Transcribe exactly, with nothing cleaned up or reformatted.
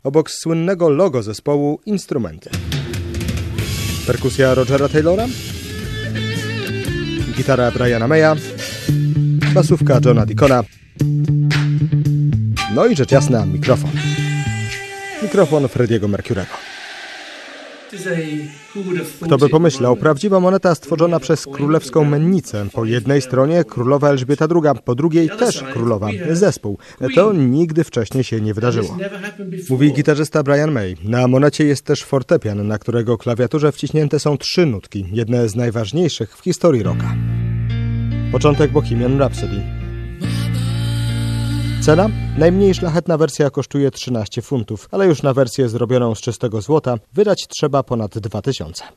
Obok słynnego logo zespołu instrumenty. Perkusja Rogera Taylora, gitara Briana Maya, basówka Johna Deacona, no i rzecz jasna mikrofon. Mikrofon Freddie'ego Mercury'ego. Kto by pomyślał, prawdziwa moneta stworzona przez królewską mennicę. Po jednej stronie królowa Elżbieta druga, po drugiej też królowa. Zespół. To nigdy wcześniej się nie wydarzyło. Mówi gitarzysta Brian May. Na monecie jest też fortepian, na którego klawiaturze wciśnięte są trzy nutki. Jedne z najważniejszych w historii rocka. Początek Bohemian Rhapsody. Cena? Najmniej szlachetna wersja kosztuje trzynaście funtów, ale już na wersję zrobioną z czystego złota wydać trzeba ponad dwa tysiące.